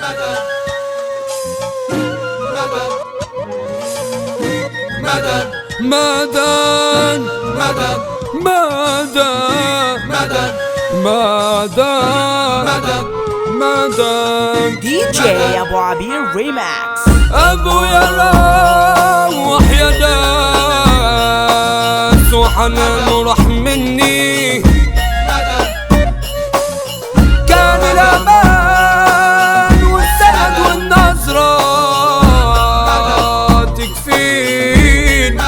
مدد مدد مدد مدد مدد مدد مدد دي جي ابو عبير ريماكس. ابويا روح يا ناس وحنان وراح مني، كان الامان والسند والنظرة تكفين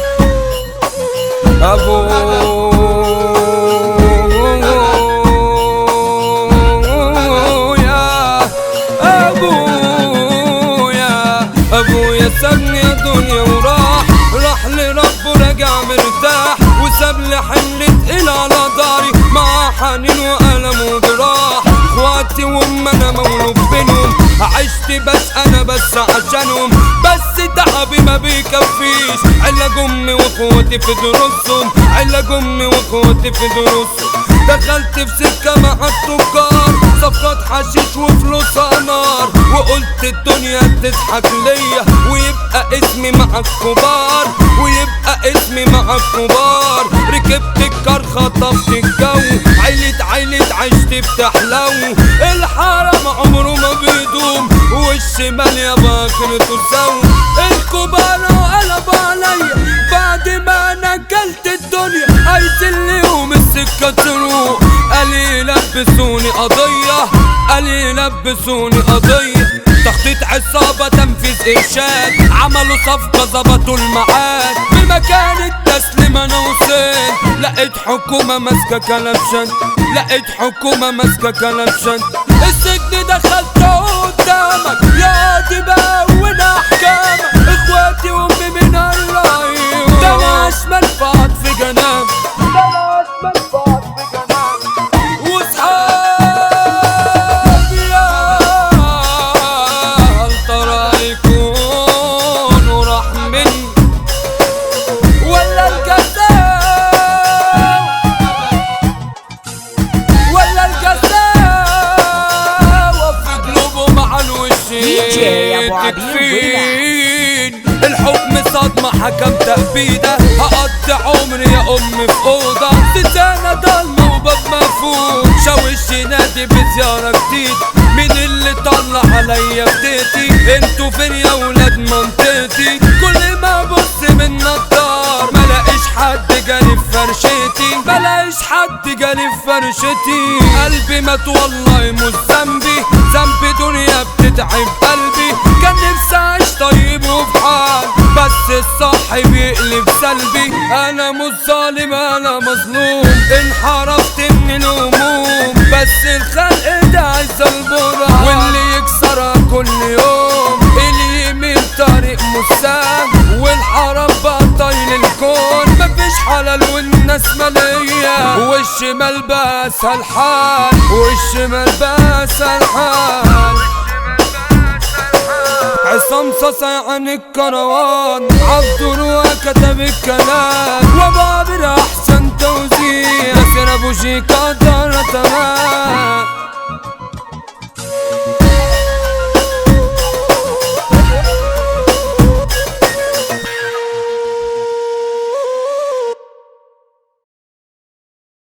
ابويا سابني يا دنيا راح لربه راجع مرتاح، وساب لي حمل تقيل على داري مع حنين وألم وجراح. اخواتي وام انا مولود بينهم، عشت بس انا بس عشانهم، بس تعبي ما بيكفيش. علاج امي واخواتي في دروسهم، علاج امي واخواتي في دروسهم. دخلت في سكة مع التجار، صفقات حشيش وفلوسها نار، وقلت الدنيا تضحك ليا ويبقى اسمي مع الكبار، ويبقى اسمي مع الكبار. ركبت الكار خطفت الجو، عيلت عشت بتحلو. الحرام عمره ما بيدوم، والشمال يابا كنتوا سوا. الكبار قلبوا عليا بعد ما انا اكلت الدنيا، عايزين ليهم السكة تروح. قالي لبسوني قضية، قالي لبسوني قضية. تخطيط عصابة تنفيذ إرشاد، عملوا صفقة ظبطوا الميعاد. بمكان التسليم أنا وصلت، لقيت حكومة ماسكة كلبشن، لقيت حكومة ماسكة كلبشن. السجن دخلته قدامك يا قاضي بقون أحكامك. إخواتي وأمي من الرأي، ده أنا أشمل فقط في جناب، ده أنا أشمل فقط في جناب. وصحابي يا هل ترى يكونوا راح مني ولا الكذاب، ولا الكذاب وفي قلوبهم على الوشين تكفين. الحكم صدمة حكم تأبيده، هقضي عمري يا أمي في أوضة ستانة ضلمة وباب مقفول. شاوش نادي بزيارة جديد، مين اللي طلع عليا بديتي؟ انتوا فين يا ولاد منطقتي؟ كل ما ابص من نضار ملاقيش حد جالي في فرشتي، ملاقيش حد جالي في فرشتي. قلبي مات والله مش ذنبي، ذنبي دنيا بتتعب قلبي. كان نفسي اعيش طيب وفي حال، بس الصح بيقلب سلبي. انا مش ظالم انا مظلوم، انحرفت من الهموم، بس الخلق ده عايز البرهان، واللي يكسرها كل يوم. اليمين طريق مسام، والحرام بقى طايل الكون. مفيش حلال والناس مالية، والشمال بقى اسهل حال، والشمال بقى اسهل حال. عصام صاصا عن الكروان، عبدالله كتب الكلام، وابو عبير احسن توزيع. ياسر ابو شيكا دار تمام.